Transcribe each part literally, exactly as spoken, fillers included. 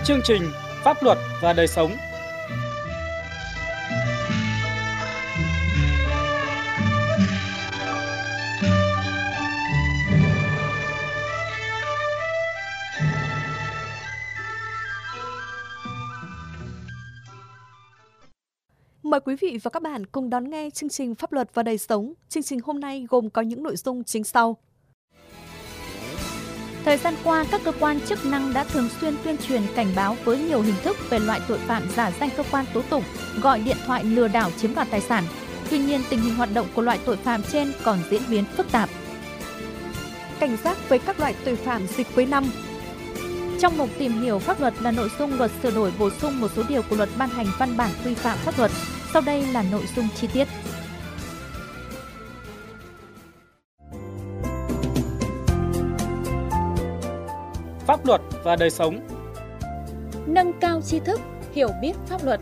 Chương trình Pháp luật và đời sống. Mời quý vị và các bạn cùng đón nghe chương trình Pháp luật và đời sống. Chương trình hôm nay gồm có những nội dung chính sau. Thời gian qua, các cơ quan chức năng đã thường xuyên tuyên truyền cảnh báo với nhiều hình thức về loại tội phạm giả danh cơ quan tố tụng, gọi điện thoại lừa đảo chiếm đoạt tài sản. Tuy nhiên, tình hình hoạt động của loại tội phạm trên còn diễn biến phức tạp. Cảnh giác với các loại tội phạm dịp cuối năm. Trong mục tìm hiểu pháp luật là nội dung luật sửa đổi bổ sung một số điều của luật ban hành văn bản quy phạm pháp luật. Sau đây là nội dung chi tiết. Pháp luật và đời sống. Nâng cao tri thức, hiểu biết pháp luật.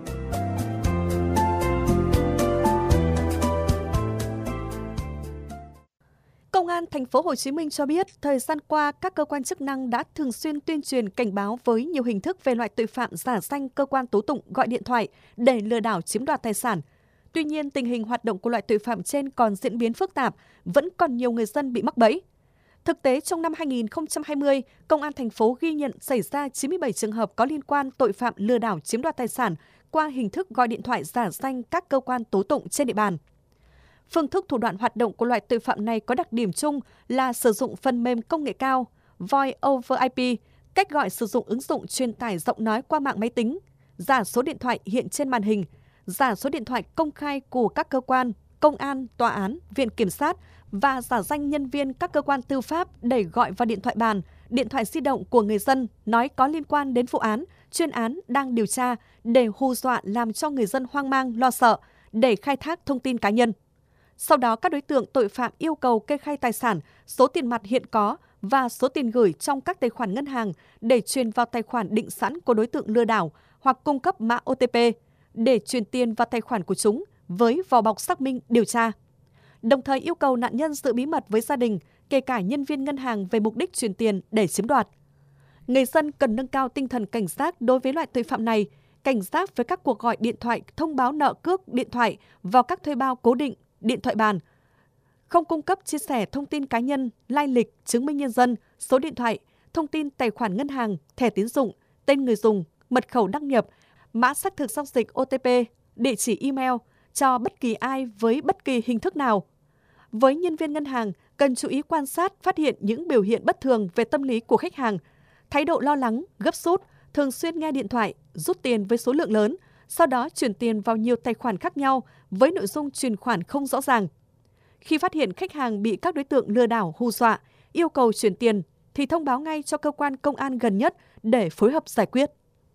Công an thành phố Hồ Chí Minh cho biết, thời gian qua các cơ quan chức năng đã thường xuyên tuyên truyền cảnh báo với nhiều hình thức về loại tội phạm giả danh cơ quan tố tụng, gọi điện thoại để lừa đảo chiếm đoạt tài sản. Tuy nhiên, tình hình hoạt động của loại tội phạm trên còn diễn biến phức tạp, vẫn còn nhiều người dân bị mắc bẫy. Thực tế, trong năm hai nghìn không trăm hai mươi, Công an thành phố ghi nhận xảy ra chín mươi bảy trường hợp có liên quan tội phạm lừa đảo chiếm đoạt tài sản qua hình thức gọi điện thoại giả danh các cơ quan tố tụng trên địa bàn. Phương thức thủ đoạn hoạt động của loại tội phạm này có đặc điểm chung là sử dụng phần mềm công nghệ cao, Voice over i pê, cách gọi sử dụng ứng dụng truyền tải giọng nói qua mạng máy tính, giả số điện thoại hiện trên màn hình, giả số điện thoại công khai của các cơ quan, công an, tòa án, viện kiểm sát và giả danh nhân viên các cơ quan tư pháp để gọi vào điện thoại bàn, điện thoại di động của người dân nói có liên quan đến vụ án, chuyên án đang điều tra để hù dọa làm cho người dân hoang mang, lo sợ, để khai thác thông tin cá nhân. Sau đó, các đối tượng tội phạm yêu cầu kê khai tài sản, số tiền mặt hiện có và số tiền gửi trong các tài khoản ngân hàng để truyền vào tài khoản định sẵn của đối tượng lừa đảo hoặc cung cấp mã ô tê pê để truyền tiền vào tài khoản của chúng với vỏ bọc xác minh điều tra. Đồng thời yêu cầu nạn nhân giữ bí mật với gia đình, kể cả nhân viên ngân hàng về mục đích truyền tiền để chiếm đoạt. Người dân cần nâng cao tinh thần cảnh giác đối với loại tội phạm này, cảnh giác với các cuộc gọi điện thoại thông báo nợ cước điện thoại vào các thuê bao cố định, điện thoại bàn, không cung cấp chia sẻ thông tin cá nhân, lai lịch, chứng minh nhân dân, số điện thoại, thông tin tài khoản ngân hàng, thẻ tín dụng, tên người dùng, mật khẩu đăng nhập, mã xác thực giao dịch ô tê pê, địa chỉ email cho bất kỳ ai với bất kỳ hình thức nào. Với nhân viên ngân hàng, cần chú ý quan sát, phát hiện những biểu hiện bất thường về tâm lý của khách hàng, thái độ lo lắng, gấp rút, thường xuyên nghe điện thoại, rút tiền với số lượng lớn, sau đó chuyển tiền vào nhiều tài khoản khác nhau với nội dung chuyển khoản không rõ ràng. Khi phát hiện khách hàng bị các đối tượng lừa đảo hù dọa, yêu cầu chuyển tiền, thì thông báo ngay cho cơ quan công an gần nhất để phối hợp giải quyết.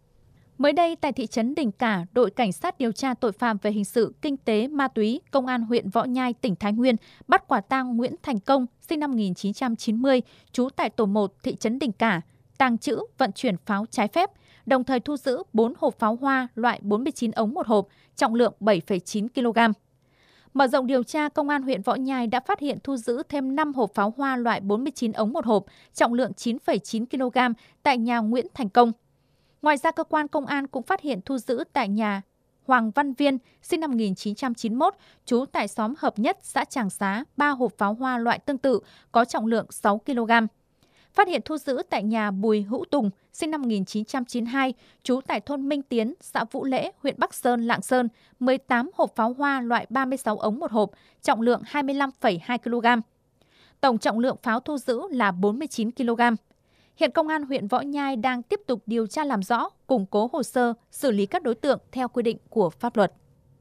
Mới đây, tại thị trấn Đình Cả, đội cảnh sát điều tra tội phạm về hình sự, kinh tế, ma túy, Công an huyện Võ Nhai, tỉnh Thái Nguyên bắt quả tang Nguyễn Thành Công, sinh năm một nghìn chín trăm chín mươi, trú tại tổ một thị trấn Đình Cả, tàng trữ, vận chuyển pháo trái phép, đồng thời thu giữ bốn hộp pháo hoa loại bốn mươi chín ống một hộp, trọng lượng bảy phẩy chín ki lô gam. Mở rộng điều tra, Công an huyện Võ Nhai đã phát hiện thu giữ thêm năm hộp pháo hoa loại bốn mươi chín ống một hộp, trọng lượng chín phẩy chín ki lô gam tại nhà Nguyễn Thành Công. Ngoài ra, cơ quan công an cũng phát hiện thu giữ tại nhà Hoàng Văn Viên, sinh năm một nghìn chín trăm chín mươi mốt, trú tại xóm Hợp Nhất, xã Tràng Xá, ba hộp pháo hoa loại tương tự có trọng lượng sáu ki lô gam. Phát hiện thu giữ tại nhà Bùi Hữu Tùng, sinh năm một nghìn chín trăm chín mươi hai, trú tại thôn Minh Tiến, xã Vũ Lễ, huyện Bắc Sơn, Lạng Sơn, mười tám hộp pháo hoa loại ba mươi sáu ống một hộp, trọng lượng hai mươi lăm phẩy hai ki lô gam. Tổng trọng lượng pháo thu giữ là bốn mươi chín ki lô gam. Hiện Công an huyện Võ Nhai đang tiếp tục điều tra làm rõ, củng cố hồ sơ, xử lý các đối tượng theo quy định của pháp luật.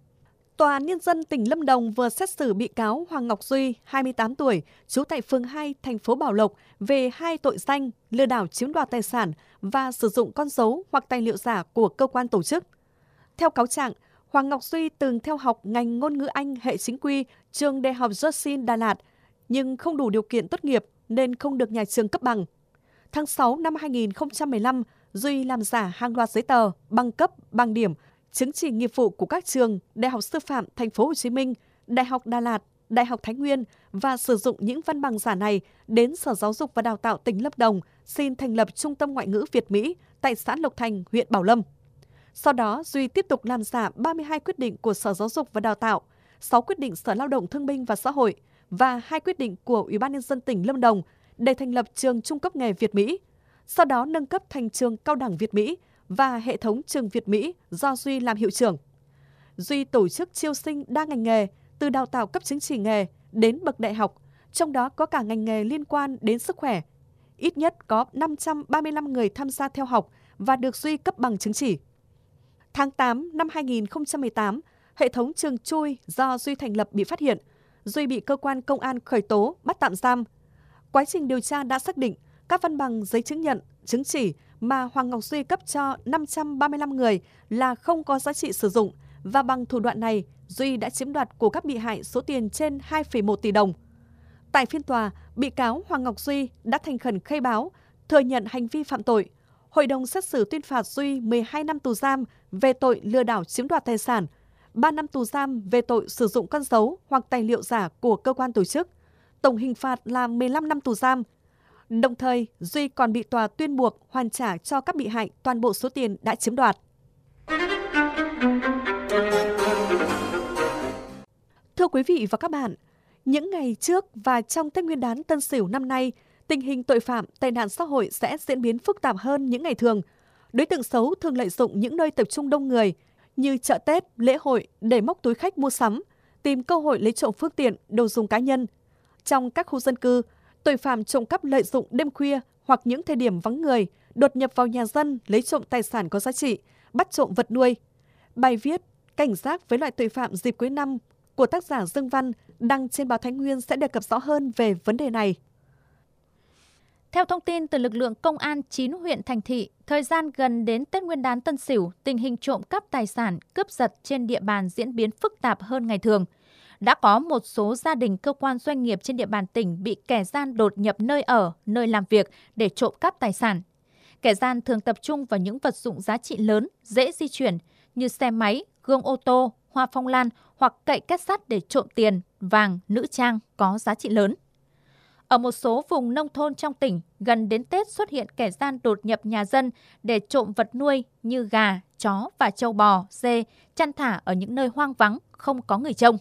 Tòa án Nhân dân tỉnh Lâm Đồng vừa xét xử bị cáo Hoàng Ngọc Duy, hai mươi tám tuổi, trú tại phường hai, thành phố Bảo Lộc về hai tội danh lừa đảo chiếm đoạt tài sản và sử dụng con dấu hoặc tài liệu giả của cơ quan tổ chức. Theo cáo trạng, Hoàng Ngọc Duy từng theo học ngành ngôn ngữ Anh hệ chính quy trường Đại học Josin Đà Lạt, nhưng không đủ điều kiện tốt nghiệp nên không được nhà trường cấp bằng. Tháng sáu năm hai nghìn không trăm mười lăm, Duy làm giả hàng loạt giấy tờ, bằng cấp, bằng điểm, chứng chỉ nghiệp vụ của các trường Đại học Sư phạm Thành phố Hồ Chí Minh, Đại học Đà Lạt, Đại học Thái Nguyên và sử dụng những văn bằng giả này đến Sở Giáo dục và Đào tạo tỉnh Lâm Đồng xin thành lập Trung tâm Ngoại ngữ Việt-Mỹ tại xã Lộc Thành, huyện Bảo Lâm. Sau đó, Duy tiếp tục làm giả ba mươi hai quyết định của Sở Giáo dục và Đào tạo, sáu quyết định Sở Lao động Thương binh và Xã hội và hai quyết định của Ủy ban nhân dân tỉnh Lâm Đồng để thành lập trường trung cấp nghề Việt-Mỹ. Sau đó nâng cấp thành trường cao đẳng Việt-Mỹ và hệ thống trường Việt-Mỹ do Duy làm hiệu trưởng. Duy tổ chức chiêu sinh đa ngành nghề, từ đào tạo cấp chứng chỉ nghề đến bậc đại học, trong đó có cả ngành nghề liên quan đến sức khỏe. Ít nhất có năm trăm ba mươi lăm người tham gia theo học và được Duy cấp bằng chứng chỉ. Tháng tám năm hai nghìn không trăm mười tám, hệ thống trường chui do Duy thành lập bị phát hiện. Duy bị cơ quan công an khởi tố, bắt tạm giam. Quá trình điều tra đã xác định các văn bằng giấy chứng nhận, chứng chỉ mà Hoàng Ngọc Duy cấp cho năm trăm ba mươi lăm người là không có giá trị sử dụng và bằng thủ đoạn này, Duy đã chiếm đoạt của các bị hại số tiền trên hai phẩy một tỷ đồng. Tại phiên tòa, bị cáo Hoàng Ngọc Duy đã thành khẩn khai báo, thừa nhận hành vi phạm tội. Hội đồng xét xử tuyên phạt Duy mười hai năm tù giam về tội lừa đảo chiếm đoạt tài sản, ba năm tù giam về tội sử dụng con dấu hoặc tài liệu giả của cơ quan tổ chức. Tổng hình phạt là mười lăm năm tù giam. Đồng thời, Duy còn bị tòa tuyên buộc hoàn trả cho các bị hại toàn bộ số tiền đã chiếm đoạt. Thưa quý vị và các bạn, những ngày trước và trong Tết Nguyên đán Tân Sửu năm nay, tình hình tội phạm, tệ nạn xã hội sẽ diễn biến phức tạp hơn những ngày thường. Đối tượng xấu thường lợi dụng những nơi tập trung đông người như chợ Tết, lễ hội để móc túi khách mua sắm, tìm cơ hội lấy trộm phương tiện, đồ dùng cá nhân. Trong các khu dân cư, tội phạm trộm cắp lợi dụng đêm khuya hoặc những thời điểm vắng người, đột nhập vào nhà dân lấy trộm tài sản có giá trị, bắt trộm vật nuôi. Bài viết Cảnh giác với loại tội phạm dịp cuối năm của tác giả Dương Văn đăng trên báo Thái Nguyên sẽ đề cập rõ hơn về vấn đề này. Theo thông tin từ lực lượng công an chín huyện thành thị, thời gian gần đến Tết Nguyên đán Tân Sửu, tình hình trộm cắp tài sản, cướp giật trên địa bàn diễn biến phức tạp hơn ngày thường. Đã có một số gia đình, cơ quan doanh nghiệp trên địa bàn tỉnh bị kẻ gian đột nhập nơi ở, nơi làm việc để trộm cắp tài sản. Kẻ gian thường tập trung vào những vật dụng giá trị lớn, dễ di chuyển như xe máy, gương ô tô, hoa phong lan hoặc cậy két sắt để trộm tiền, vàng, nữ trang có giá trị lớn. Ở một số vùng nông thôn trong tỉnh, gần đến Tết xuất hiện kẻ gian đột nhập nhà dân để trộm vật nuôi như gà, chó và trâu bò, dê, chăn thả ở những nơi hoang vắng, không có người trông.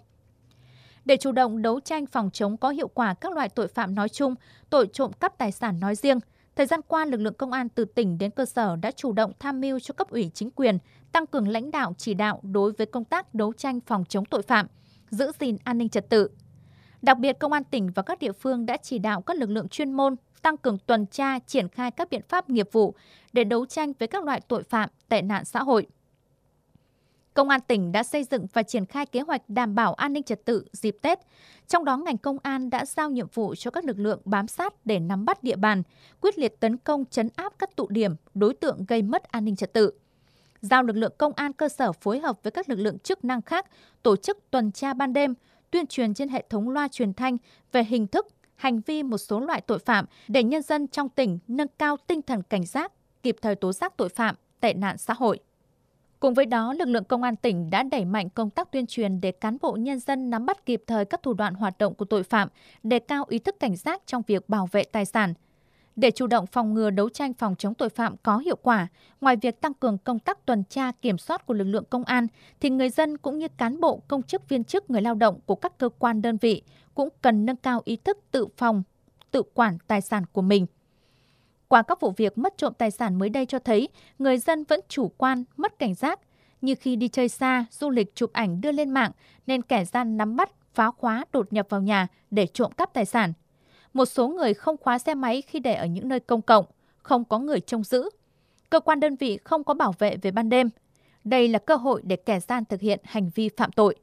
Để chủ động đấu tranh phòng chống có hiệu quả các loại tội phạm nói chung, tội trộm cắp tài sản nói riêng, thời gian qua lực lượng công an từ tỉnh đến cơ sở đã chủ động tham mưu cho cấp ủy chính quyền, tăng cường lãnh đạo chỉ đạo đối với công tác đấu tranh phòng chống tội phạm, giữ gìn an ninh trật tự. Đặc biệt, Công an tỉnh và các địa phương đã chỉ đạo các lực lượng chuyên môn tăng cường tuần tra, triển khai các biện pháp nghiệp vụ để đấu tranh với các loại tội phạm, tệ nạn xã hội. Công an tỉnh đã xây dựng và triển khai kế hoạch đảm bảo an ninh trật tự dịp Tết. Trong đó, ngành công an đã giao nhiệm vụ cho các lực lượng bám sát để nắm bắt địa bàn, quyết liệt tấn công trấn áp các tụ điểm, đối tượng gây mất an ninh trật tự. Giao lực lượng công an cơ sở phối hợp với các lực lượng chức năng khác tổ chức tuần tra ban đêm, tuyên truyền trên hệ thống loa truyền thanh về hình thức, hành vi một số loại tội phạm để nhân dân trong tỉnh nâng cao tinh thần cảnh giác, kịp thời tố giác tội phạm, tệ nạn xã hội. Cùng với đó, lực lượng công an tỉnh đã đẩy mạnh công tác tuyên truyền để cán bộ nhân dân nắm bắt kịp thời các thủ đoạn hoạt động của tội phạm, đề cao ý thức cảnh giác trong việc bảo vệ tài sản. Để chủ động phòng ngừa đấu tranh phòng chống tội phạm có hiệu quả, ngoài việc tăng cường công tác tuần tra kiểm soát của lực lượng công an, thì người dân cũng như cán bộ, công chức, viên chức, người lao động của các cơ quan đơn vị cũng cần nâng cao ý thức tự phòng, tự quản tài sản của mình. Qua các vụ việc mất trộm tài sản mới đây cho thấy, người dân vẫn chủ quan, mất cảnh giác, như khi đi chơi xa, du lịch chụp ảnh đưa lên mạng nên kẻ gian nắm bắt, phá khóa, đột nhập vào nhà để trộm cắp tài sản. Một số người không khóa xe máy khi để ở những nơi công cộng, không có người trông giữ. Cơ quan đơn vị không có bảo vệ về ban đêm. Đây là cơ hội để kẻ gian thực hiện hành vi phạm tội.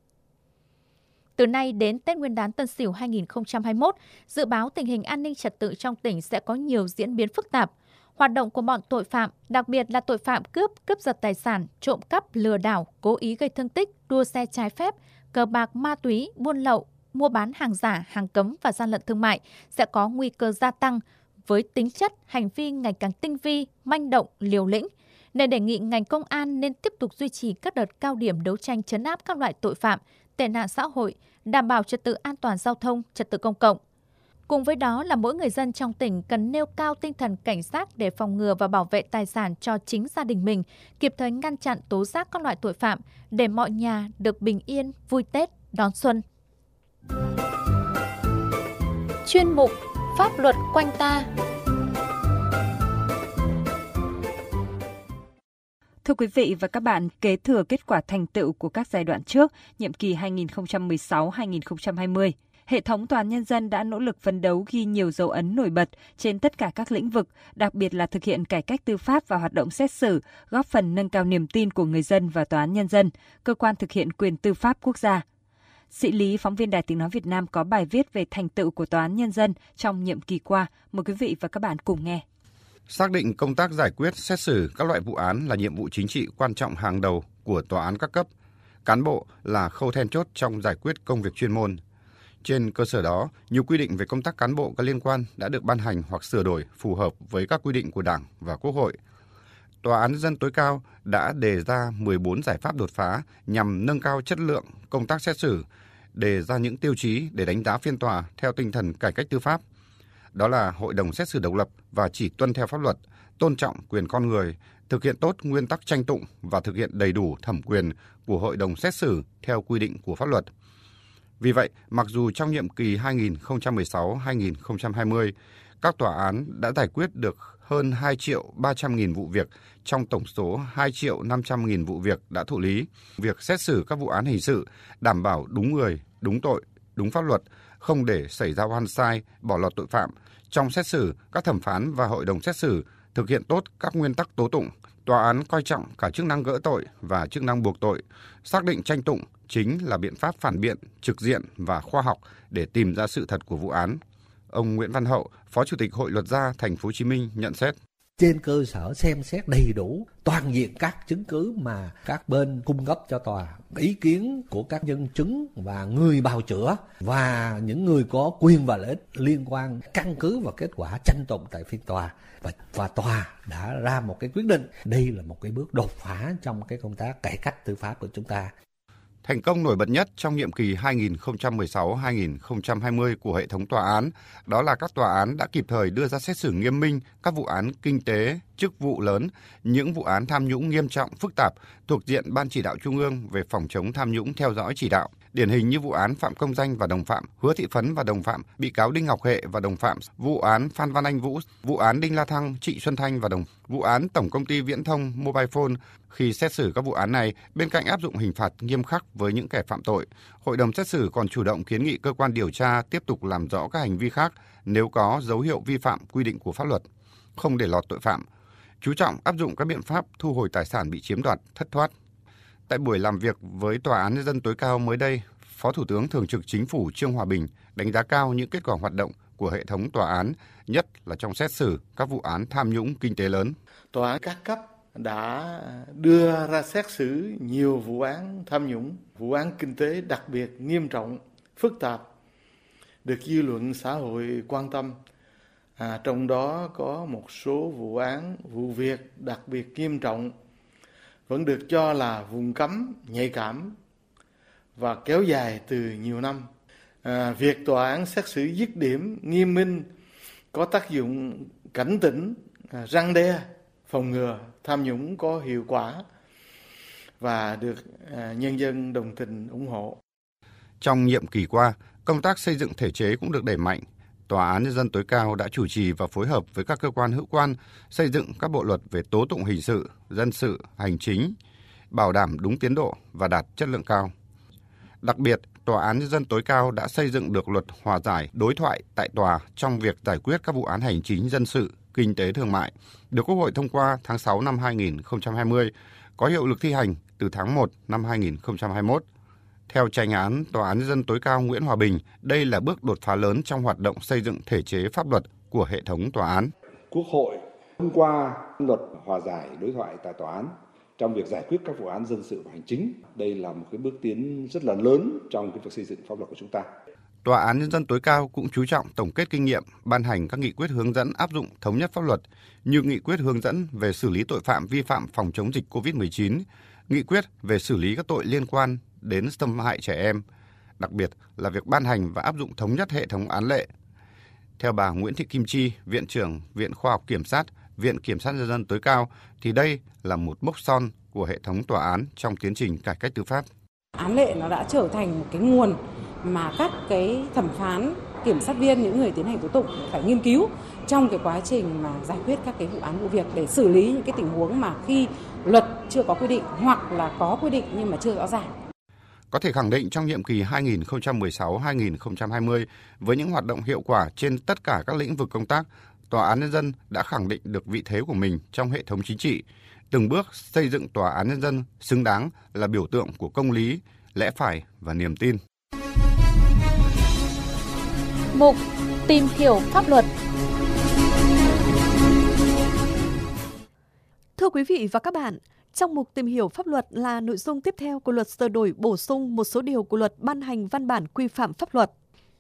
Từ nay đến Tết Nguyên đán Tân Sửu hai nghìn không trăm hai mươi mốt, dự báo tình hình an ninh trật tự trong tỉnh sẽ có nhiều diễn biến phức tạp. Hoạt động của bọn tội phạm, đặc biệt là tội phạm cướp, cướp giật tài sản, trộm cắp, lừa đảo, cố ý gây thương tích, đua xe trái phép, cờ bạc, ma túy, buôn lậu, mua bán hàng giả, hàng cấm và gian lận thương mại sẽ có nguy cơ gia tăng với tính chất, hành vi ngày càng tinh vi, manh động, liều lĩnh. Nên đề nghị ngành công an nên tiếp tục duy trì các đợt cao điểm đấu tranh trấn áp các loại tội phạm, tệ nạn xã hội đảm bảo trật tự an toàn giao thông, trật tự công cộng. Cùng với đó là mỗi người dân trong tỉnh cần nêu cao tinh thần cảnh giác để phòng ngừa và bảo vệ tài sản cho chính gia đình mình, kịp thời ngăn chặn tố giác các loại tội phạm để mọi nhà được bình yên, vui Tết, đón xuân. Chuyên mục Pháp luật quanh ta. Thưa quý vị và các bạn, kế thừa kết quả thành tựu của các giai đoạn trước, nhiệm kỳ hai nghìn không trăm mười sáu đến hai nghìn không trăm hai mươi, hệ thống tòa án nhân dân đã nỗ lực phấn đấu ghi nhiều dấu ấn nổi bật trên tất cả các lĩnh vực, đặc biệt là thực hiện cải cách tư pháp và hoạt động xét xử, góp phần nâng cao niềm tin của người dân vào tòa án nhân dân, cơ quan thực hiện quyền tư pháp quốc gia. Sĩ Lý, phóng viên Đài Tiếng nói Việt Nam có bài viết về thành tựu của tòa án nhân dân trong nhiệm kỳ qua. Mời quý vị và các bạn cùng nghe. Xác định công tác giải quyết, xét xử các loại vụ án là nhiệm vụ chính trị quan trọng hàng đầu của tòa án các cấp. Cán bộ là khâu then chốt trong giải quyết công việc chuyên môn. Trên cơ sở đó, nhiều quy định về công tác cán bộ có liên quan đã được ban hành hoặc sửa đổi phù hợp với các quy định của Đảng và Quốc hội. Tòa án Nhân dân tối cao đã đề ra mười bốn giải pháp đột phá nhằm nâng cao chất lượng công tác xét xử, đề ra những tiêu chí để đánh giá phiên tòa theo tinh thần cải cách tư pháp. Đó là hội đồng xét xử độc lập và chỉ tuân theo pháp luật, tôn trọng quyền con người, thực hiện tốt nguyên tắc tranh tụng và thực hiện đầy đủ thẩm quyền của hội đồng xét xử theo quy định của pháp luật. Vì vậy, mặc dù trong nhiệm kỳ hai nghìn không trăm mười sáu đến hai nghìn không trăm hai mươi, các tòa án đã giải quyết được hơn hai triệu ba trăm nghìn vụ việc trong tổng số hai triệu năm trăm nghìn vụ việc đã thụ lý. Việc xét xử các vụ án hình sự đảm bảo đúng người, đúng tội, đúng pháp luật, không để xảy ra oan sai, bỏ lọt tội phạm. Trong xét xử, các thẩm phán và hội đồng xét xử thực hiện tốt các nguyên tắc tố tụng. Tòa án coi trọng cả chức năng gỡ tội và chức năng buộc tội, xác định tranh tụng chính là biện pháp phản biện, trực diện và khoa học để tìm ra sự thật của vụ án. Ông Nguyễn Văn Hậu, Phó Chủ tịch Hội Luật gia Thành phố Hồ Chí Minh nhận xét: trên cơ sở xem xét đầy đủ toàn diện các chứng cứ mà các bên cung cấp cho tòa, ý kiến của các nhân chứng và người bào chữa và những người có quyền và lợi ích liên quan, căn cứ vào kết quả tranh tụng tại phiên tòa, và, và tòa đã ra một cái quyết định. Đây là một cái bước đột phá trong cái công tác cải cách tư pháp của chúng ta. Thành công nổi bật nhất trong nhiệm kỳ hai nghìn không trăm mười sáu đến hai nghìn không trăm hai mươi của hệ thống tòa án, đó là các tòa án đã kịp thời đưa ra xét xử nghiêm minh các vụ án kinh tế, chức vụ lớn, những vụ án tham nhũng nghiêm trọng, phức tạp thuộc diện Ban Chỉ đạo Trung ương về phòng chống tham nhũng theo dõi chỉ đạo. Điển hình như vụ án Phạm Công Danh và đồng phạm, Hứa Thị Phấn và đồng phạm, bị cáo Đinh Ngọc Hệ và đồng phạm, vụ án Phan Văn Anh Vũ, vụ án Đinh La Thăng, Trịnh Xuân Thanh và đồng, vụ án Tổng công ty Viễn thông Mobile Phone. Khi xét xử các vụ án này, bên cạnh áp dụng hình phạt nghiêm khắc với những kẻ phạm tội, hội đồng xét xử còn chủ động kiến nghị cơ quan điều tra tiếp tục làm rõ các hành vi khác nếu có dấu hiệu vi phạm quy định của pháp luật, không để lọt tội phạm, chú trọng áp dụng các biện pháp thu hồi tài sản bị chiếm đoạt, thất thoát. Tại buổi làm việc với Tòa án Nhân dân tối cao mới đây, Phó Thủ tướng Thường trực Chính phủ Trương Hòa Bình đánh giá cao những kết quả hoạt động của hệ thống tòa án, nhất là trong xét xử các vụ án tham nhũng kinh tế lớn. Tòa án các cấp đã đưa ra xét xử nhiều vụ án tham nhũng, vụ án kinh tế đặc biệt nghiêm trọng, phức tạp, được dư luận xã hội quan tâm. À, trong đó có một số vụ án, vụ việc đặc biệt nghiêm trọng, vẫn được cho là vùng cấm, nhạy cảm và kéo dài từ nhiều năm. À, việc tòa án xét xử dứt điểm, nghiêm minh, có tác dụng cảnh tỉnh, à, răn đe, phòng ngừa tham nhũng có hiệu quả và được à, nhân dân đồng tình ủng hộ. Trong nhiệm kỳ qua, công tác xây dựng thể chế cũng được đẩy mạnh. Tòa án Nhân dân tối cao đã chủ trì và phối hợp với các cơ quan hữu quan xây dựng các bộ luật về tố tụng hình sự, dân sự, hành chính, bảo đảm đúng tiến độ và đạt chất lượng cao. Đặc biệt, Tòa án Nhân dân tối cao đã xây dựng được luật hòa giải đối thoại tại tòa trong việc giải quyết các vụ án hành chính dân sự, kinh tế thương mại, được Quốc hội thông qua tháng sáu năm hai nghìn không trăm hai mươi, có hiệu lực thi hành từ tháng một năm hai nghìn không trăm hai mươi mốt. Theo chánh án Tòa án Nhân dân tối cao Nguyễn Hòa Bình, đây là bước đột phá lớn trong hoạt động xây dựng thể chế pháp luật của hệ thống tòa án. Quốc hội thông qua luật hòa giải đối thoại tại tòa án trong việc giải quyết các vụ án dân sự và hành chính. Đây là một cái bước tiến rất là lớn trong cái việc xây dựng pháp luật của chúng ta. Tòa án Nhân dân tối cao cũng chú trọng tổng kết kinh nghiệm, ban hành các nghị quyết hướng dẫn áp dụng thống nhất pháp luật như nghị quyết hướng dẫn về xử lý tội phạm vi phạm phòng chống dịch covid mười chín, nghị quyết về xử lý các tội liên quan đến xâm hại trẻ em. đặc biệt là việc ban hành và áp dụng thống nhất hệ thống án lệ. Theo bà Nguyễn Thị Kim Chi, Viện trưởng Viện Khoa học Kiểm sát, Viện Kiểm sát Nhân dân tối cao, thì đây là một mốc son của hệ thống tòa án trong tiến trình cải cách tư pháp. Án lệ nó đã trở thành một cái nguồn mà các cái thẩm phán, kiểm sát viên, những người tiến hành tố tụng phải nghiên cứu trong cái quá trình mà giải quyết các cái vụ án vụ việc để xử lý những cái tình huống mà khi luật chưa có quy định hoặc là có quy định nhưng mà chưa rõ ràng. Có thể khẳng định trong nhiệm kỳ hai nghìn không trăm mười sáu đến hai nghìn không trăm hai mươi, với những hoạt động hiệu quả trên tất cả các lĩnh vực công tác, Tòa án Nhân dân đã khẳng định được vị thế của mình trong hệ thống chính trị, từng bước xây dựng Tòa án Nhân dân xứng đáng là biểu tượng của công lý, lẽ phải và niềm tin. Mục Tìm hiểu pháp luật. Thưa quý vị và các bạn, trong mục Tìm hiểu pháp luật là nội dung tiếp theo của luật sửa đổi bổ sung một số điều của luật ban hành văn bản quy phạm pháp luật.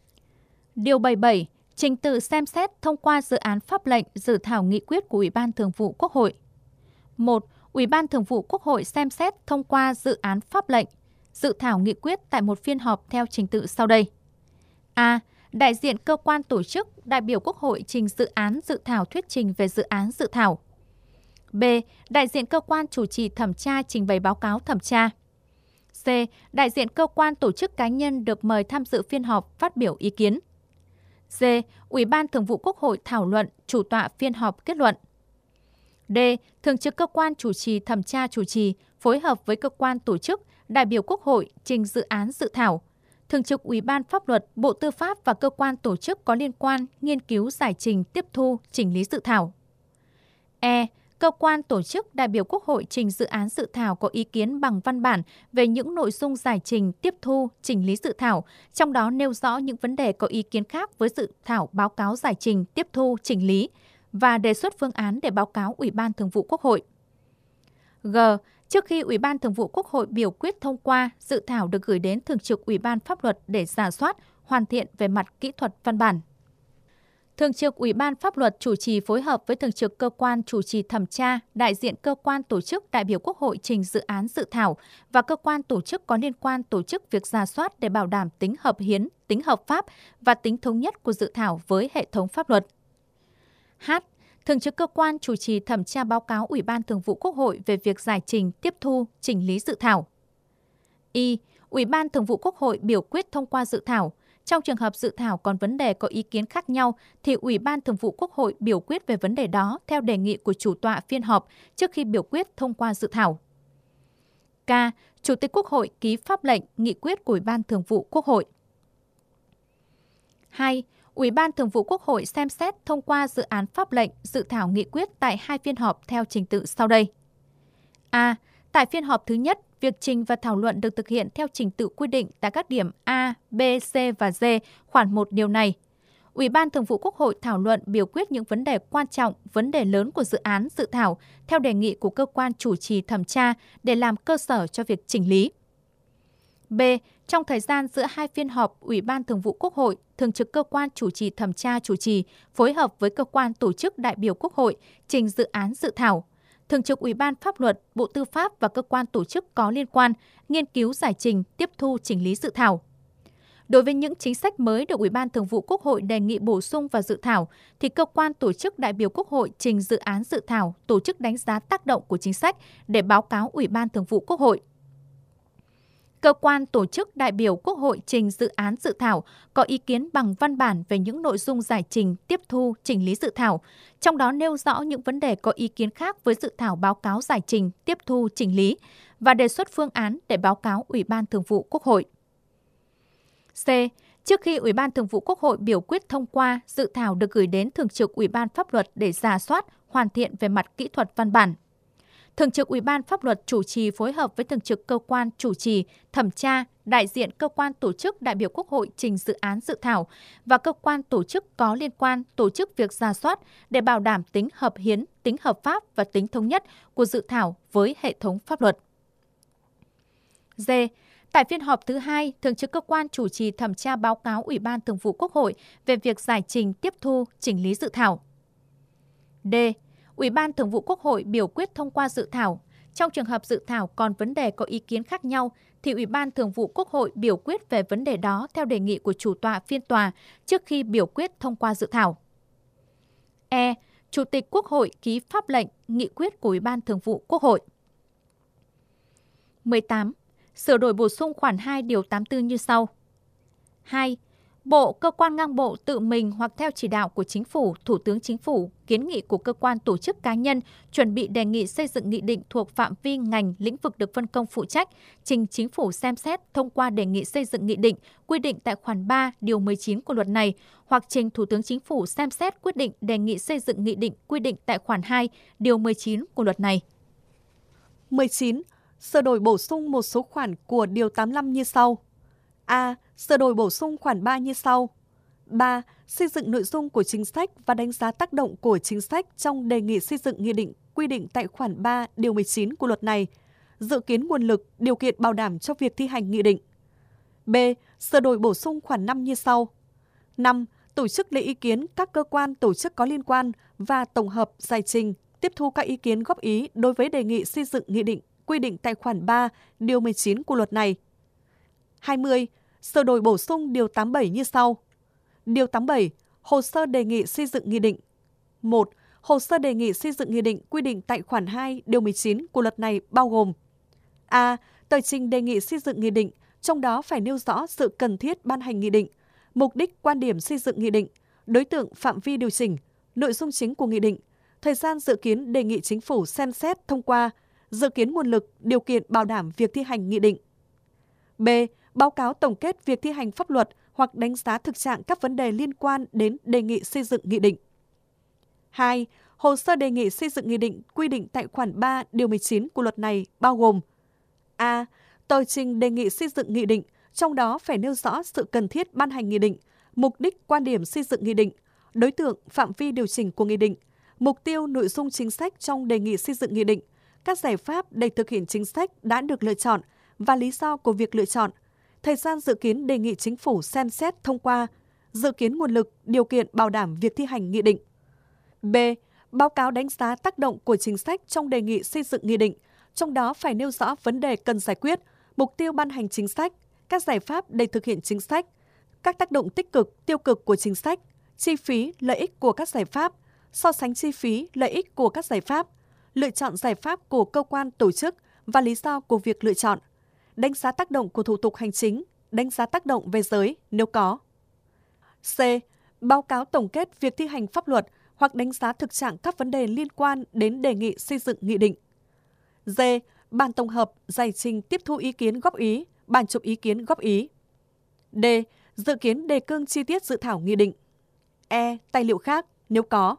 Điều bảy mươi bảy. Trình tự xem xét thông qua dự án pháp lệnh, dự thảo nghị quyết của Ủy ban Thường vụ Quốc hội. một. Ủy ban Thường vụ Quốc hội xem xét thông qua dự án pháp lệnh, dự thảo nghị quyết tại một phiên họp theo trình tự sau đây. A. Đại diện cơ quan tổ chức, đại biểu Quốc hội trình dự án dự thảo thuyết trình về dự án dự thảo. B. Đại diện cơ quan chủ trì thẩm tra trình bày báo cáo thẩm tra. C. Đại diện cơ quan tổ chức cá nhân được mời tham dự phiên họp phát biểu ý kiến. D. Ủy ban Thường vụ Quốc hội thảo luận, chủ tọa phiên họp kết luận. D. Thường trực cơ quan chủ trì thẩm tra chủ trì phối hợp với cơ quan tổ chức, đại biểu Quốc hội trình dự án dự thảo. Thường trực Ủy ban Pháp luật, Bộ Tư pháp và cơ quan tổ chức có liên quan nghiên cứu giải trình, tiếp thu, chỉnh lý dự thảo. E. Cơ quan tổ chức, đại biểu Quốc hội trình dự án dự thảo có ý kiến bằng văn bản về những nội dung giải trình, tiếp thu, chỉnh lý dự thảo, trong đó nêu rõ những vấn đề có ý kiến khác với dự thảo báo cáo giải trình, tiếp thu, chỉnh lý và đề xuất phương án để báo cáo Ủy ban Thường vụ Quốc hội. G. Trước khi Ủy ban Thường vụ Quốc hội biểu quyết thông qua, dự thảo được gửi đến Thường trực Ủy ban Pháp luật để rà soát, hoàn thiện về mặt kỹ thuật văn bản. Thường trực Ủy ban Pháp luật chủ trì phối hợp với Thường trực cơ quan chủ trì thẩm tra, đại diện cơ quan tổ chức, đại biểu Quốc hội trình dự án dự thảo và cơ quan tổ chức có liên quan tổ chức việc rà soát để bảo đảm tính hợp hiến, tính hợp pháp và tính thống nhất của dự thảo với hệ thống pháp luật. H. Thường trực cơ quan chủ trì thẩm tra báo cáo Ủy ban Thường vụ Quốc hội về việc giải trình, tiếp thu, chỉnh lý dự thảo. Y. Ủy ban Thường vụ Quốc hội biểu quyết thông qua dự thảo. Trong trường hợp dự thảo còn vấn đề có ý kiến khác nhau, thì Ủy ban Thường vụ Quốc hội biểu quyết về vấn đề đó theo đề nghị của chủ tọa phiên họp trước khi biểu quyết thông qua dự thảo. K. Chủ tịch Quốc hội ký pháp lệnh, nghị quyết của Ủy ban Thường vụ Quốc hội. hai. Ủy ban Thường vụ Quốc hội xem xét thông qua dự án pháp lệnh, dự thảo nghị quyết tại hai phiên họp theo trình tự sau đây. A. Tại phiên họp thứ nhất, việc trình và thảo luận được thực hiện theo trình tự quy định tại các điểm A, B, C và D khoản một điều này. Ủy ban Thường vụ Quốc hội thảo luận biểu quyết những vấn đề quan trọng, vấn đề lớn của dự án dự thảo theo đề nghị của cơ quan chủ trì thẩm tra để làm cơ sở cho việc chỉnh lý. B. Trong thời gian giữa hai phiên họp, Ủy ban Thường vụ Quốc hội, Thường trực cơ quan chủ trì thẩm tra chủ trì phối hợp với cơ quan tổ chức đại biểu Quốc hội trình dự án dự thảo. Thường trực Ủy ban Pháp luật, Bộ Tư pháp và cơ quan tổ chức có liên quan nghiên cứu giải trình, tiếp thu chỉnh lý dự thảo. Đối với những chính sách mới được Ủy ban Thường vụ Quốc hội đề nghị bổ sung vào dự thảo, thì cơ quan tổ chức đại biểu Quốc hội trình dự án dự thảo, tổ chức đánh giá tác động của chính sách để báo cáo Ủy ban Thường vụ Quốc hội. Cơ quan tổ chức đại biểu Quốc hội trình dự án dự thảo có ý kiến bằng văn bản về những nội dung giải trình, tiếp thu, chỉnh lý dự thảo, trong đó nêu rõ những vấn đề có ý kiến khác với dự thảo báo cáo giải trình, tiếp thu, chỉnh lý và đề xuất phương án để báo cáo Ủy ban Thường vụ Quốc hội. C. Trước khi Ủy ban Thường vụ Quốc hội biểu quyết thông qua, dự thảo được gửi đến Thường trực Ủy ban Pháp luật để rà soát, hoàn thiện về mặt kỹ thuật văn bản. Thường trực Ủy ban Pháp luật chủ trì phối hợp với Thường trực cơ quan chủ trì thẩm tra, đại diện cơ quan tổ chức đại biểu Quốc hội trình dự án dự thảo và cơ quan tổ chức có liên quan tổ chức việc rà soát để bảo đảm tính hợp hiến, tính hợp pháp và tính thống nhất của dự thảo với hệ thống pháp luật. D. Tại phiên họp thứ hai, Thường trực cơ quan chủ trì thẩm tra báo cáo Ủy ban Thường vụ Quốc hội về việc giải trình, tiếp thu, chỉnh lý dự thảo. D. Ủy ban Thường vụ Quốc hội biểu quyết thông qua dự thảo. Trong trường hợp dự thảo còn vấn đề có ý kiến khác nhau, thì Ủy ban Thường vụ Quốc hội biểu quyết về vấn đề đó theo đề nghị của chủ tọa phiên tòa trước khi biểu quyết thông qua dự thảo. E. Chủ tịch Quốc hội ký pháp lệnh, nghị quyết của Ủy ban Thường vụ Quốc hội. mười tám. Sửa đổi bổ sung khoản hai điều tám mươi tư như sau. hai. Bộ, cơ quan ngang bộ tự mình hoặc theo chỉ đạo của Chính phủ, Thủ tướng Chính phủ, kiến nghị của cơ quan tổ chức cá nhân chuẩn bị đề nghị xây dựng nghị định thuộc phạm vi ngành, lĩnh vực được phân công phụ trách, trình Chính phủ xem xét thông qua đề nghị xây dựng nghị định quy định tại khoản ba điều mười chín của luật này, hoặc trình Thủ tướng Chính phủ xem xét quyết định đề nghị xây dựng nghị định quy định tại khoản hai điều mười chín của luật này. mười chín. Sửa đổi bổ sung một số khoản của điều tám mươi lăm như sau. A. Sửa đổi bổ sung khoản ba như sau. ba. Xây dựng nội dung của chính sách và đánh giá tác động của chính sách trong đề nghị xây dựng nghị định quy định tại khoản ba điều mười chín của luật này. Dự kiến nguồn lực, điều kiện bảo đảm cho việc thi hành nghị định. B. Sửa đổi bổ sung khoản năm như sau. năm. Tổ chức lấy ý kiến các cơ quan tổ chức có liên quan và tổng hợp giải trình, tiếp thu các ý kiến góp ý đối với đề nghị xây dựng nghị định quy định tại khoản ba điều mười chín của luật này. hai mươi. Sửa đổi bổ sung điều tám mươi bảy như sau. Điều tám mươi bảy. Hồ sơ đề nghị xây dựng nghị định. một. Hồ sơ đề nghị xây dựng nghị định quy định tại khoản hai điều mười chín của luật này bao gồm: A. Tờ trình đề nghị xây dựng nghị định, trong đó phải nêu rõ sự cần thiết ban hành nghị định, mục đích quan điểm xây dựng nghị định, đối tượng phạm vi điều chỉnh, nội dung chính của nghị định, thời gian dự kiến đề nghị Chính phủ xem xét thông qua, dự kiến nguồn lực, điều kiện bảo đảm việc thi hành nghị định. B. Báo cáo tổng kết việc thi hành pháp luật hoặc đánh giá thực trạng các vấn đề liên quan đến đề nghị xây dựng nghị định. hai. Hồ sơ đề nghị xây dựng nghị định quy định tại khoản ba điều mười chín của luật này bao gồm: A. Tờ trình đề nghị xây dựng nghị định, trong đó phải nêu rõ sự cần thiết ban hành nghị định, mục đích quan điểm xây dựng nghị định, đối tượng phạm vi điều chỉnh của nghị định, mục tiêu nội dung chính sách trong đề nghị xây dựng nghị định, các giải pháp để thực hiện chính sách đã được lựa chọn và lý do của việc lựa chọn, thời gian dự kiến đề nghị Chính phủ xem xét thông qua, dự kiến nguồn lực, điều kiện bảo đảm việc thi hành nghị định. B. Báo cáo đánh giá tác động của chính sách trong đề nghị xây dựng nghị định, trong đó phải nêu rõ vấn đề cần giải quyết, mục tiêu ban hành chính sách, các giải pháp để thực hiện chính sách, các tác động tích cực, tiêu cực của chính sách, chi phí, lợi ích của các giải pháp, so sánh chi phí, lợi ích của các giải pháp, lựa chọn giải pháp của cơ quan tổ chức và lý do của việc lựa chọn, đánh giá tác động của thủ tục hành chính, đánh giá tác động về giới nếu có. C. Báo cáo tổng kết việc thi hành pháp luật hoặc đánh giá thực trạng các vấn đề liên quan đến đề nghị xây dựng nghị định. D. Bản tổng hợp, giải trình tiếp thu ý kiến góp ý, bản chụp ý kiến góp ý. D. Dự kiến đề cương chi tiết dự thảo nghị định. E. Tài liệu khác nếu có.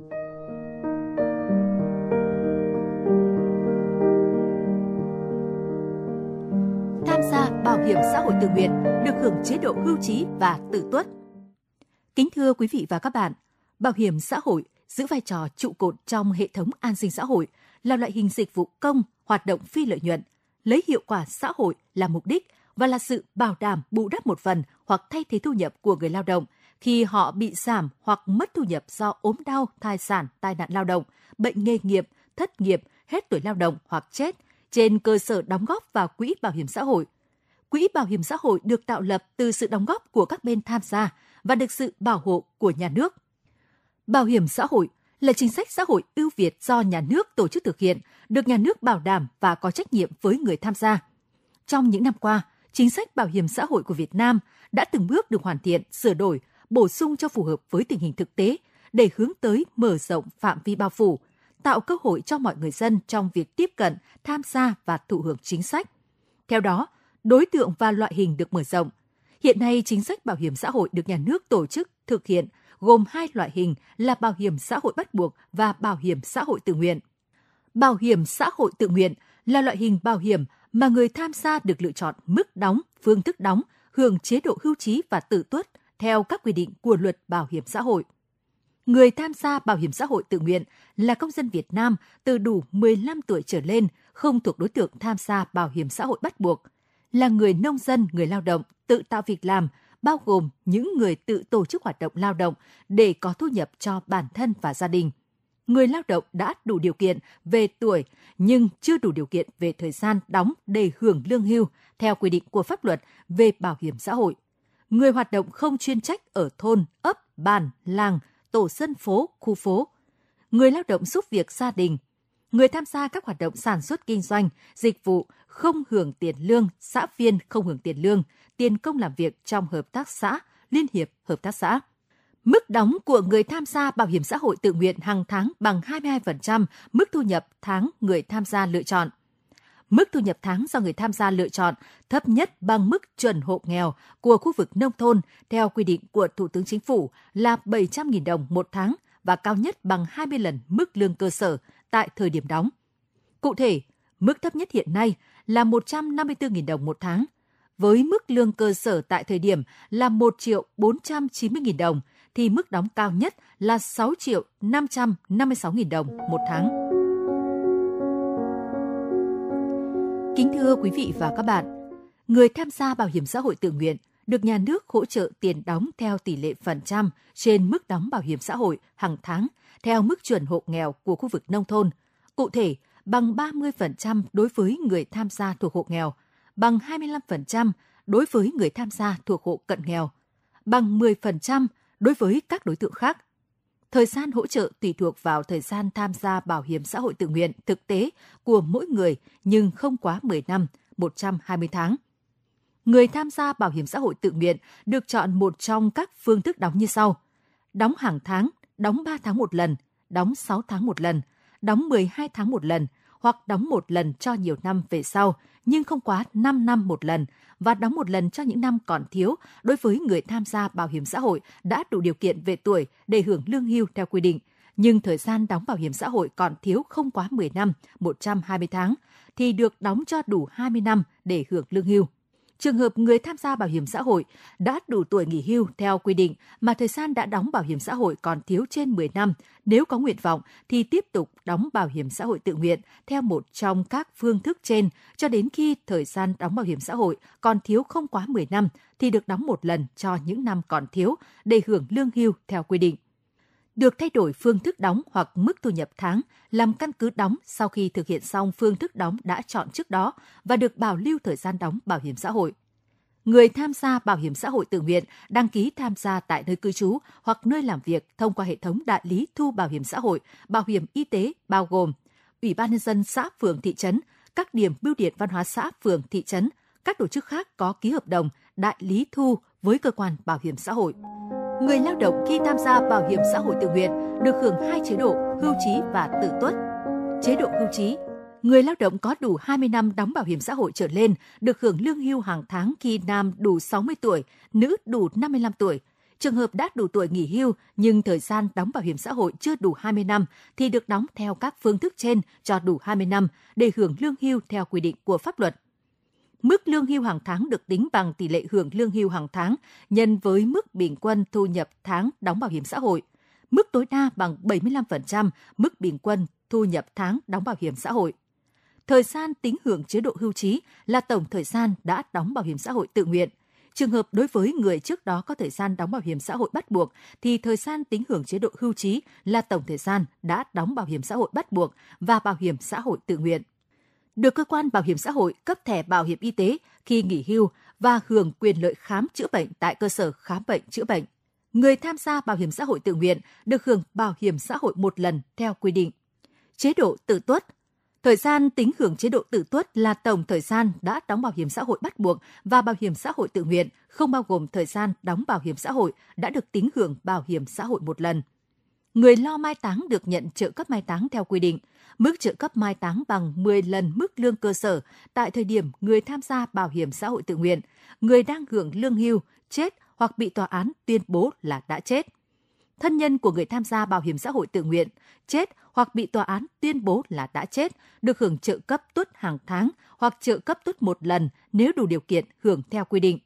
Tham gia bảo hiểm xã hội tự nguyện được hưởng chế độ hưu trí và tự tuất. Kính thưa quý vị và các bạn, bảo hiểm xã hội giữ vai trò trụ cột trong hệ thống an sinh xã hội, là loại hình dịch vụ công hoạt động phi lợi nhuận, lấy hiệu quả xã hội là mục đích và là sự bảo đảm bù đắp một phần hoặc thay thế thu nhập của người lao động khi họ bị giảm hoặc mất thu nhập do ốm đau, thai sản, tai nạn lao động, bệnh nghề nghiệp, thất nghiệp, hết tuổi lao động hoặc chết, trên cơ sở đóng góp vào quỹ bảo hiểm xã hội. Quỹ bảo hiểm xã hội được tạo lập từ sự đóng góp của các bên tham gia và được sự bảo hộ của nhà nước. Bảo hiểm xã hội là chính sách xã hội ưu việt do nhà nước tổ chức thực hiện, được nhà nước bảo đảm và có trách nhiệm với người tham gia. Trong những năm qua, chính sách bảo hiểm xã hội của Việt Nam đã từng bước được hoàn thiện, sửa đổi, bổ sung cho phù hợp với tình hình thực tế để hướng tới mở rộng phạm vi bao phủ, tạo cơ hội cho mọi người dân trong việc tiếp cận, tham gia và thụ hưởng chính sách. Theo đó, đối tượng và loại hình được mở rộng. Hiện nay, chính sách bảo hiểm xã hội được nhà nước tổ chức thực hiện gồm hai loại hình là bảo hiểm xã hội bắt buộc và bảo hiểm xã hội tự nguyện. Bảo hiểm xã hội tự nguyện là loại hình bảo hiểm mà người tham gia được lựa chọn mức đóng, phương thức đóng, hưởng chế độ hưu trí và tự tuất theo các quy định của Luật Bảo hiểm xã hội. Người tham gia bảo hiểm xã hội tự nguyện là công dân Việt Nam từ đủ mười lăm tuổi trở lên, không thuộc đối tượng tham gia bảo hiểm xã hội bắt buộc, là người nông dân, người lao động, tự tạo việc làm, bao gồm những người tự tổ chức hoạt động lao động để có thu nhập cho bản thân và gia đình. người lao động đã đủ điều kiện về tuổi nhưng chưa đủ điều kiện về thời gian đóng để hưởng lương hưu theo quy định của pháp luật về bảo hiểm xã hội. Người hoạt động không chuyên trách ở thôn, ấp, bản, làng, tổ dân phố, khu phố. Người lao động giúp việc gia đình. Người tham gia các hoạt động sản xuất kinh doanh, dịch vụ không hưởng tiền lương, xã viên không hưởng tiền lương, tiền công làm việc trong hợp tác xã, liên hiệp hợp tác xã. Mức đóng của người tham gia bảo hiểm xã hội tự nguyện hàng tháng bằng hai mươi hai phần trăm mức thu nhập tháng người tham gia lựa chọn. Mức thu nhập tháng do người tham gia lựa chọn thấp nhất bằng mức chuẩn hộ nghèo của khu vực nông thôn theo quy định của Thủ tướng Chính phủ là bảy trăm nghìn đồng một tháng và cao nhất bằng hai mươi lần mức lương cơ sở tại thời điểm đóng. Cụ thể, mức thấp nhất hiện nay là một trăm năm mươi tư nghìn đồng một tháng, với mức lương cơ sở tại thời điểm là một triệu bốn trăm chín mươi nghìn đồng, thì mức đóng cao nhất là sáu triệu năm trăm năm mươi sáu nghìn đồng một tháng. Kính thưa quý vị và các bạn, người tham gia bảo hiểm xã hội tự nguyện được nhà nước hỗ trợ tiền đóng theo tỷ lệ phần trăm trên mức đóng bảo hiểm xã hội hàng tháng theo mức chuẩn hộ nghèo của khu vực nông thôn, cụ thể bằng ba mươi phần trăm đối với người tham gia thuộc hộ nghèo, bằng hai mươi lăm phần trăm đối với người tham gia thuộc hộ cận nghèo, bằng mười phần trăm đối với các đối tượng khác. Thời gian hỗ trợ tùy thuộc vào thời gian tham gia bảo hiểm xã hội tự nguyện thực tế của mỗi người nhưng không quá mười năm, một trăm hai mươi tháng. Người tham gia bảo hiểm xã hội tự nguyện được chọn một trong các phương thức đóng như sau: đóng hàng tháng, đóng ba tháng một lần, đóng sáu tháng một lần, đóng mười hai tháng một lần, hoặc đóng một lần cho nhiều năm về sau nhưng không quá năm năm một lần, và đóng một lần cho những năm còn thiếu đối với người tham gia bảo hiểm xã hội đã đủ điều kiện về tuổi để hưởng lương hưu theo quy định, nhưng thời gian đóng bảo hiểm xã hội còn thiếu không quá mười năm, một trăm hai mươi tháng, thì được đóng cho đủ hai mươi năm để hưởng lương hưu. Trường hợp người tham gia bảo hiểm xã hội đã đủ tuổi nghỉ hưu theo quy định mà thời gian đã đóng bảo hiểm xã hội còn thiếu trên mười năm, nếu có nguyện vọng thì tiếp tục đóng bảo hiểm xã hội tự nguyện theo một trong các phương thức trên cho đến khi thời gian đóng bảo hiểm xã hội còn thiếu không quá mười năm thì được đóng một lần cho những năm còn thiếu để hưởng lương hưu theo quy định. Được thay đổi phương thức đóng hoặc mức thu nhập tháng làm căn cứ đóng sau khi thực hiện xong phương thức đóng đã chọn trước đó và được bảo lưu thời gian đóng bảo hiểm xã hội. Người tham gia bảo hiểm xã hội tự nguyện đăng ký tham gia tại nơi cư trú hoặc nơi làm việc thông qua hệ thống đại lý thu bảo hiểm xã hội, bảo hiểm y tế bao gồm Ủy ban nhân dân xã, phường, thị trấn, các điểm bưu điện văn hóa xã, phường, thị trấn, các tổ chức khác có ký hợp đồng đại lý thu với cơ quan bảo hiểm xã hội. Người lao động khi tham gia bảo hiểm xã hội tự nguyện được hưởng hai chế độ hưu trí và tự tuất. Chế độ hưu trí, người lao động có đủ hai mươi năm đóng bảo hiểm xã hội trở lên được hưởng lương hưu hàng tháng khi nam đủ sáu mươi tuổi, nữ đủ năm mươi lăm tuổi. Trường hợp đã đủ tuổi nghỉ hưu nhưng thời gian đóng bảo hiểm xã hội chưa đủ hai mươi năm thì được đóng theo các phương thức trên cho đủ hai mươi năm để hưởng lương hưu theo quy định của pháp luật. Mức lương hưu hàng tháng được tính bằng tỷ lệ hưởng lương hưu hàng tháng nhân với mức bình quân thu nhập tháng đóng bảo hiểm xã hội. Mức tối đa bằng bảy mươi lăm phần trăm mức bình quân thu nhập tháng đóng bảo hiểm xã hội. Thời gian tính hưởng chế độ hưu trí là tổng thời gian đã đóng bảo hiểm xã hội tự nguyện. Trường hợp đối với người trước đó có thời gian đóng bảo hiểm xã hội bắt buộc thì thời gian tính hưởng chế độ hưu trí là tổng thời gian đã đóng bảo hiểm xã hội bắt buộc và bảo hiểm xã hội tự nguyện. Được cơ quan bảo hiểm xã hội cấp thẻ bảo hiểm y tế khi nghỉ hưu và hưởng quyền lợi khám chữa bệnh tại cơ sở khám bệnh chữa bệnh. Người tham gia bảo hiểm xã hội tự nguyện được hưởng bảo hiểm xã hội một lần theo quy định. Chế độ tự tuất. Thời gian tính hưởng chế độ tự tuất là tổng thời gian đã đóng bảo hiểm xã hội bắt buộc và bảo hiểm xã hội tự nguyện, không bao gồm thời gian đóng bảo hiểm xã hội đã được tính hưởng bảo hiểm xã hội một lần. Người lo mai táng được nhận trợ cấp mai táng theo quy định. Mức trợ cấp mai táng bằng mười lần mức lương cơ sở tại thời điểm người tham gia bảo hiểm xã hội tự nguyện, người đang hưởng lương hưu, chết hoặc bị tòa án tuyên bố là đã chết. Thân nhân của người tham gia bảo hiểm xã hội tự nguyện, chết hoặc bị tòa án tuyên bố là đã chết, được hưởng trợ cấp tuất hàng tháng hoặc trợ cấp tuất một lần nếu đủ điều kiện hưởng theo quy định.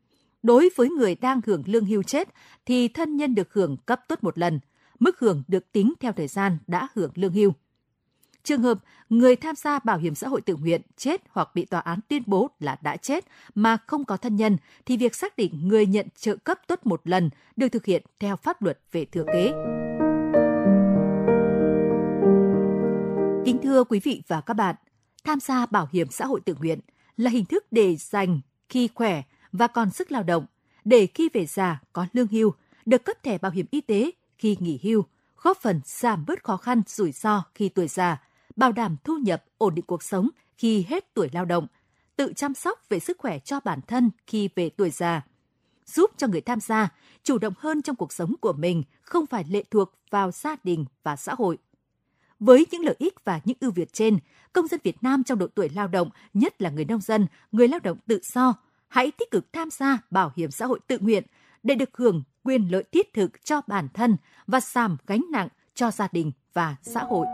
Đối với người đang hưởng lương hưu chết thì thân nhân được hưởng cấp tuất một lần, mức hưởng được tính theo thời gian đã hưởng lương hưu. Trường hợp người tham gia bảo hiểm xã hội tự nguyện chết hoặc bị tòa án tuyên bố là đã chết mà không có thân nhân thì việc xác định người nhận trợ cấp tuất một lần được thực hiện theo pháp luật về thừa kế. Kính thưa quý vị và các bạn, tham gia bảo hiểm xã hội tự nguyện là hình thức để dành khi khỏe và còn sức lao động, để khi về già có lương hưu, được cấp thẻ bảo hiểm y tế khi nghỉ hưu, góp phần giảm bớt khó khăn rủi ro khi tuổi già, bảo đảm thu nhập, ổn định cuộc sống khi hết tuổi lao động, tự chăm sóc về sức khỏe cho bản thân khi về tuổi già, giúp cho người tham gia chủ động hơn trong cuộc sống của mình, không phải lệ thuộc vào gia đình và xã hội. Với những lợi ích và những ưu việt trên, công dân Việt Nam trong độ tuổi lao động, nhất là người nông dân, người lao động tự do, hãy tích cực tham gia bảo hiểm xã hội tự nguyện để được hưởng quyền lợi thiết thực cho bản thân và giảm gánh nặng cho gia đình và xã hội.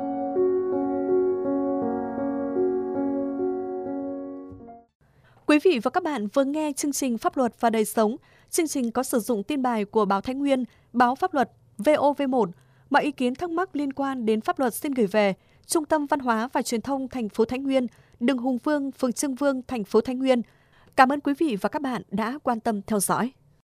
Quý vị và các bạn vừa nghe chương trình Pháp luật và đời sống. Chương trình có sử dụng tin bài của báo Thái Nguyên, báo Pháp luật vê o vê một. Mọi ý kiến thắc mắc liên quan đến pháp luật xin gửi về Trung tâm Văn hóa và Truyền thông thành phố Thái Nguyên, đường Hùng Vương, phường Trương Vương, thành phố Thái Nguyên. Cảm ơn quý vị và các bạn đã quan tâm theo dõi.